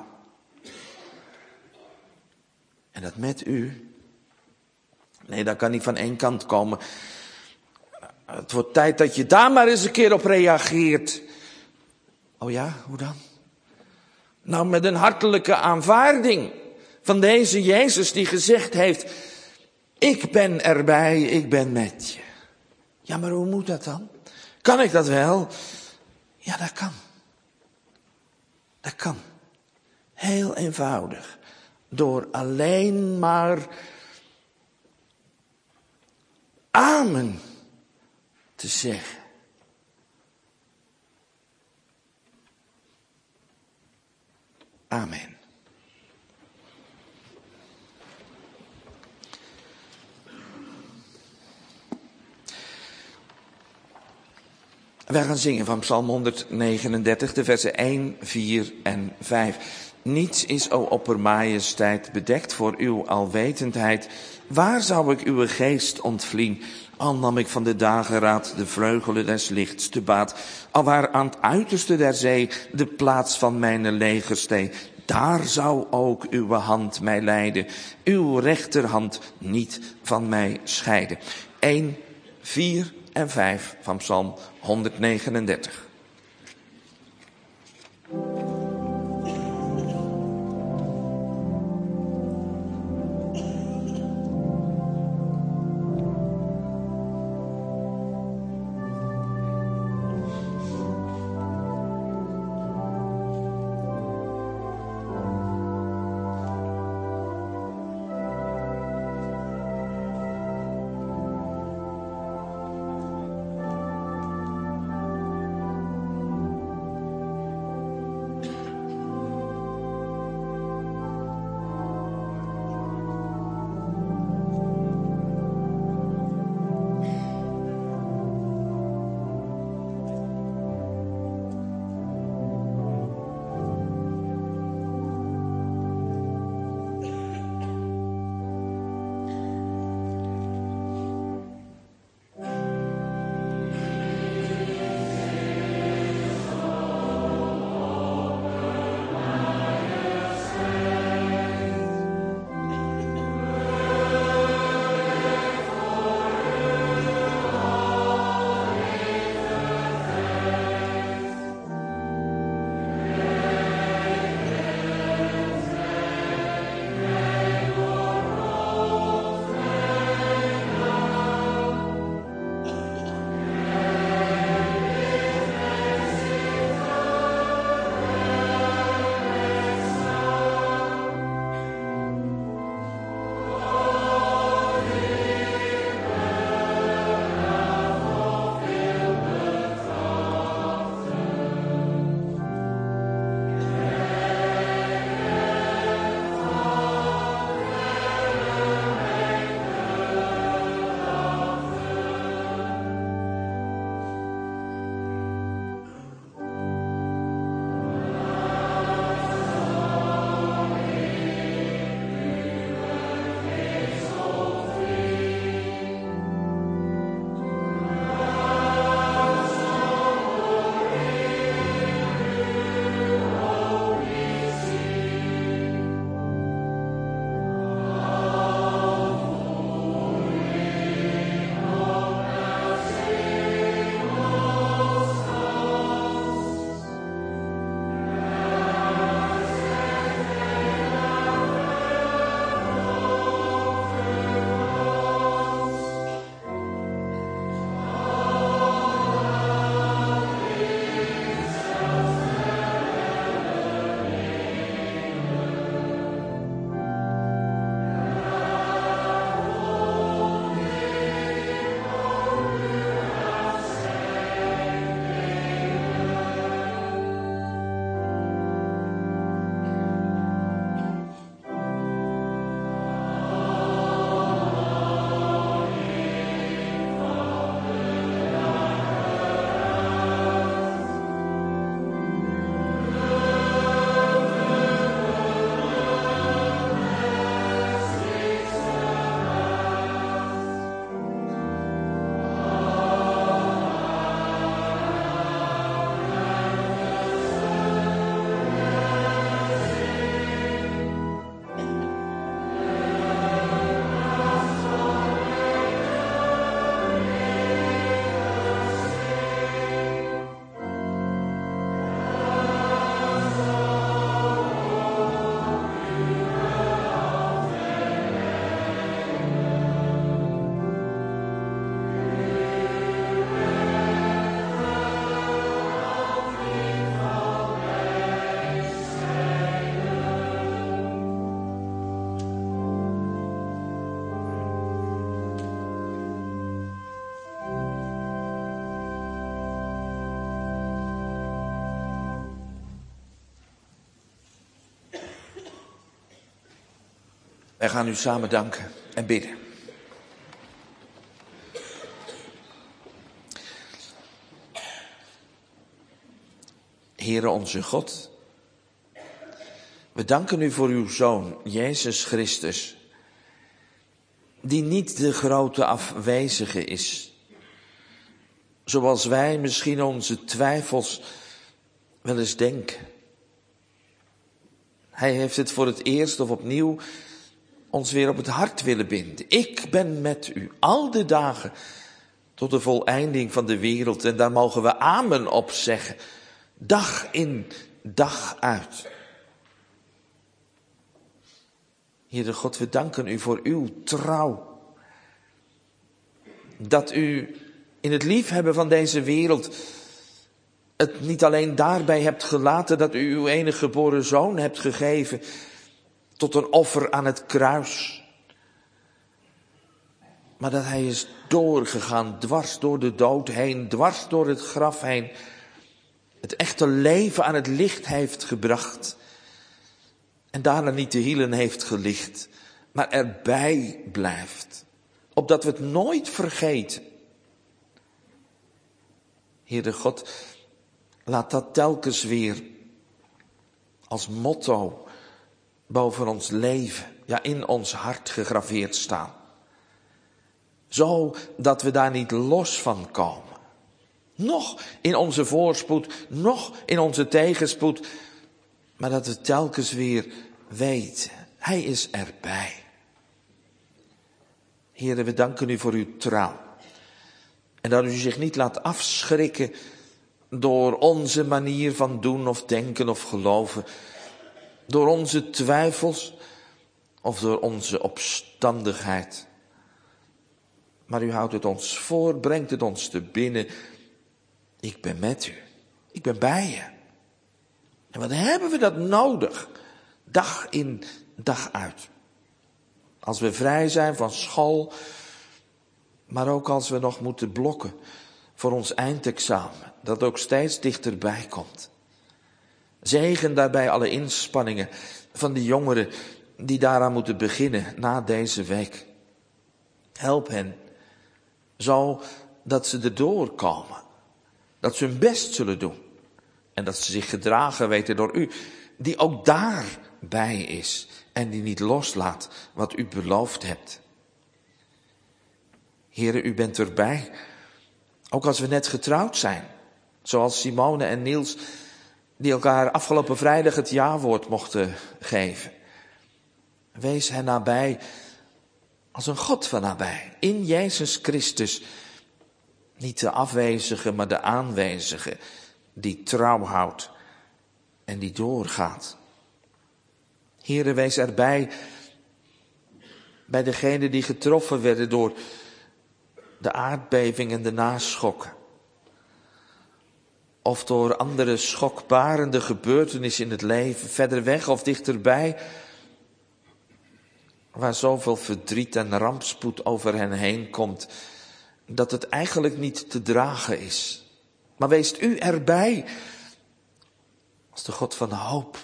En dat met u. Nee, dat kan niet van één kant komen. Het wordt tijd dat je daar maar eens een keer op reageert. Oh ja, hoe dan? Nou, met een hartelijke aanvaarding van deze Jezus die gezegd heeft: ik ben erbij, ik ben met je. Ja, maar hoe moet dat dan? Kan ik dat wel? Ja, dat kan. Dat kan. Heel eenvoudig. Door alleen maar amen te zeggen. Amen. Wij gaan zingen van Psalm honderdnegenendertig, de versen één, vier en vijf. Niets is, o oppermajesteit, bedekt voor uw alwetendheid. Waar zou ik uw geest ontvlien? Al nam ik van de dageraad de vleugelen des lichts te baat. Alwaar aan het uiterste der zee de plaats van mijn legerstee. Daar zou ook uw hand mij leiden. Uw rechterhand niet van mij scheiden. één, vier en vijf van Psalm honderdnegenendertig. Wij gaan u samen danken en bidden. Heere onze God, we danken u voor uw Zoon, Jezus Christus, die niet de grote afwezige is, zoals wij misschien onze twijfels wel eens denken. Hij heeft het voor het eerst of opnieuw ons weer op het hart willen binden. Ik ben met u al de dagen tot de voleinding van de wereld. En daar mogen we amen op zeggen. Dag in, dag uit. Heere God, we danken u voor uw trouw. Dat u in het liefhebben van deze wereld het niet alleen daarbij hebt gelaten dat u uw enige geboren zoon hebt gegeven tot een offer aan het kruis. Maar dat hij is doorgegaan, dwars door de dood heen, dwars door het graf heen. Het echte leven aan het licht heeft gebracht. En daarna niet de hielen heeft gelicht, maar erbij blijft. Opdat we het nooit vergeten. Heere God, laat dat telkens weer als motto boven ons leven, ja in ons hart gegraveerd staan. Zo dat we daar niet los van komen. Nog in onze voorspoed, nog in onze tegenspoed. Maar dat we telkens weer weten, hij is erbij. Heere, we danken u voor uw trouw. En dat u zich niet laat afschrikken door onze manier van doen of denken of geloven. Door onze twijfels of door onze opstandigheid. Maar u houdt het ons voor, brengt het ons te binnen. Ik ben met u. Ik ben bij je. En wat hebben we dat nodig? Dag in, dag uit. Als we vrij zijn van school, maar ook als we nog moeten blokken voor ons eindexamen, dat ook steeds dichterbij komt. Zegen daarbij alle inspanningen van de jongeren die daaraan moeten beginnen na deze week. Help hen, zo dat ze erdoor komen. Dat ze hun best zullen doen. En dat ze zich gedragen weten door u, die ook daarbij is. En die niet loslaat wat u beloofd hebt. Heere, u bent erbij. Ook als we net getrouwd zijn. Zoals Simone en Niels, die elkaar afgelopen vrijdag het jawoord mochten geven. Wees hen nabij als een God van nabij. In Jezus Christus. Niet de afwezige, maar de aanwezige. Die trouw houdt en die doorgaat. Heere, wees erbij bij degenen die getroffen werden door de aardbeving en de naschokken. Of door andere schokbarende gebeurtenissen in het leven, verder weg of dichterbij, waar zoveel verdriet en rampspoed over hen heen komt, dat het eigenlijk niet te dragen is. Maar wees u erbij, als de God van de hoop.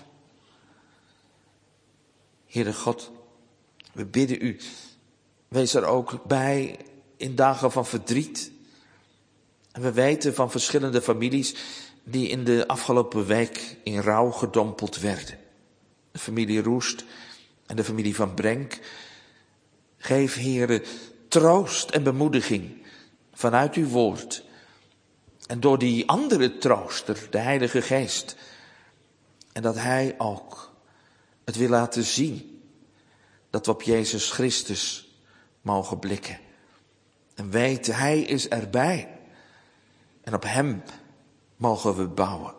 Heere God, we bidden u, wees er ook bij in dagen van verdriet. En we weten van verschillende families die in de afgelopen week in rouw gedompeld werden. De familie Roest en de familie van Brenk. Geef, Heere, troost en bemoediging vanuit uw woord. En door die andere trooster, de Heilige Geest. En dat hij ook het wil laten zien dat we op Jezus Christus mogen blikken. En weten, hij is erbij. En op hem mogen we bouwen.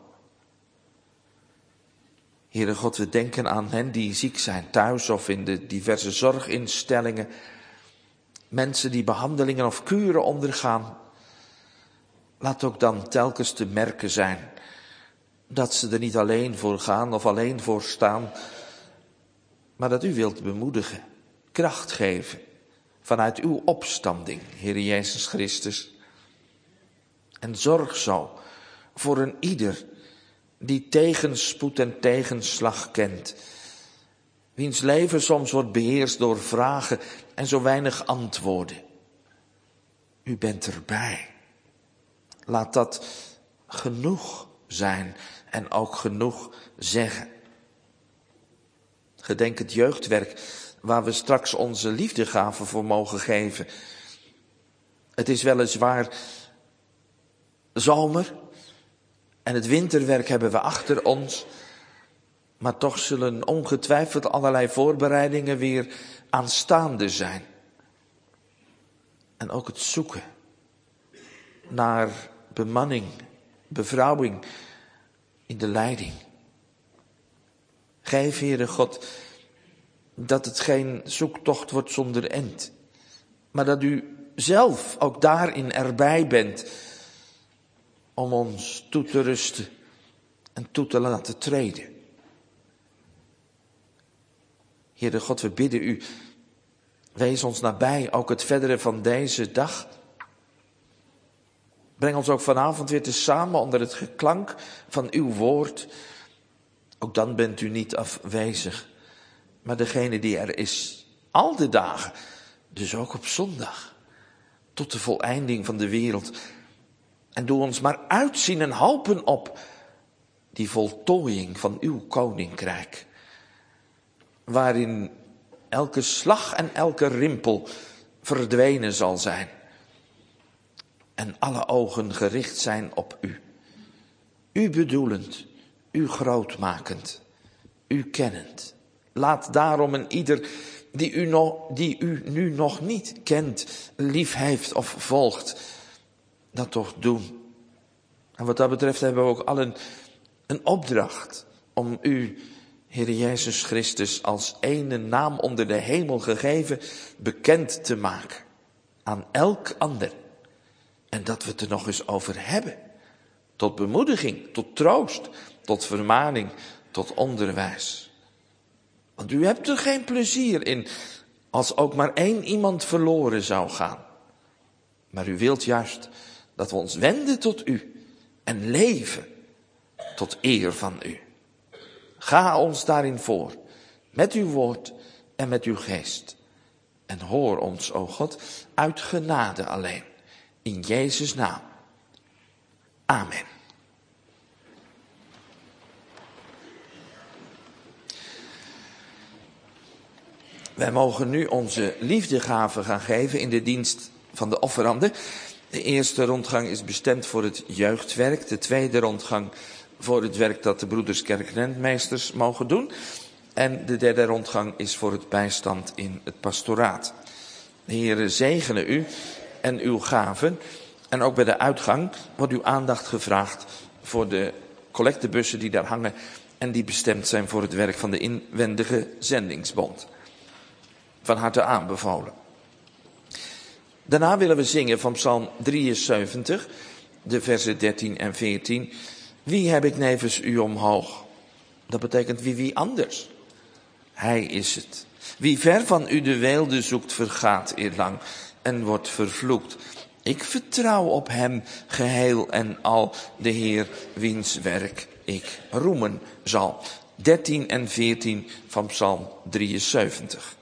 Heere God, we denken aan hen die ziek zijn thuis of in de diverse zorginstellingen. Mensen die behandelingen of kuren ondergaan. Laat ook dan telkens te merken zijn dat ze er niet alleen voor gaan of alleen voor staan. Maar dat u wilt bemoedigen, kracht geven vanuit uw opstanding, Heere Jezus Christus. En zorg zo voor een ieder die tegenspoed en tegenslag kent. wiens leven soms wordt beheerst door vragen en zo weinig antwoorden. U bent erbij. Laat dat genoeg zijn en ook genoeg zeggen. Gedenk het jeugdwerk waar we straks onze liefdegaven voor mogen geven. Het is weliswaar zomer en het winterwerk hebben we achter ons, maar toch zullen ongetwijfeld allerlei voorbereidingen weer aanstaande zijn. En ook het zoeken naar bemanning, bevrouwing in de leiding. Geef, Heere God, dat het geen zoektocht wordt zonder end, maar dat u zelf ook daarin erbij bent om ons toe te rusten en toe te laten treden. Heere God, we bidden u, wees ons nabij, ook het verdere van deze dag. Breng ons ook vanavond weer tezamen onder het geklank van uw woord. Ook dan bent u niet afwezig, maar degene die er is, al de dagen, dus ook op zondag, tot de voleinding van de wereld. En doe ons maar uitzien en hopen op die voltooiing van uw koninkrijk, waarin elke slag en elke rimpel verdwenen zal zijn en alle ogen gericht zijn op u. U bedoelend, u grootmakend, u kennend. Laat daarom een ieder die u, nog, die u nu nog niet kent, lief heeft of volgt, dat toch doen. En wat dat betreft hebben we ook allen een opdracht om u, Heer Jezus Christus, als ene naam onder de hemel gegeven, bekend te maken aan elk ander. En dat we het er nog eens over hebben. Tot bemoediging, tot troost, tot vermaning, tot onderwijs. Want u hebt er geen plezier in als ook maar één iemand verloren zou gaan. Maar u wilt juist dat we ons wenden tot u en leven tot eer van u. Ga ons daarin voor, met uw woord en met uw geest. En hoor ons, o God, uit genade alleen. In Jezus' naam. Amen. Wij mogen nu onze liefdegaven gaan geven in de dienst van de offeranden. De eerste rondgang is bestemd voor het jeugdwerk. De tweede rondgang voor het werk dat de broeders kerkrentmeesters mogen doen. En de derde rondgang is voor het bijstand in het pastoraat. De Heere zegene u en uw gaven. En ook bij de uitgang wordt uw aandacht gevraagd voor de collectebussen die daar hangen en die bestemd zijn voor het werk van de inwendige zendingsbond. Van harte aanbevolen. Daarna willen we zingen van Psalm drieënzeventig, de versen dertien en veertien. Wie heb ik nevens u omhoog? Dat betekent wie wie anders. Hij is het. Wie ver van u de weelde zoekt, vergaat eerlang en wordt vervloekt. Ik vertrouw op hem geheel en al, de Heer wiens werk ik roemen zal. dertien en veertien van Psalm drieënzeventig.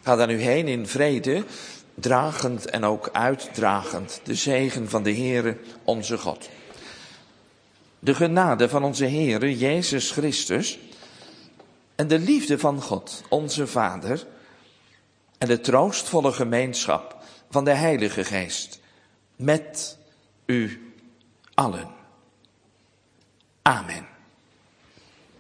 Ga dan nu heen in vrede, dragend en ook uitdragend de zegen van de Heere onze God. De genade van onze Heere Jezus Christus en de liefde van God, onze Vader, en de troostvolle gemeenschap van de Heilige Geest met u allen. Amen.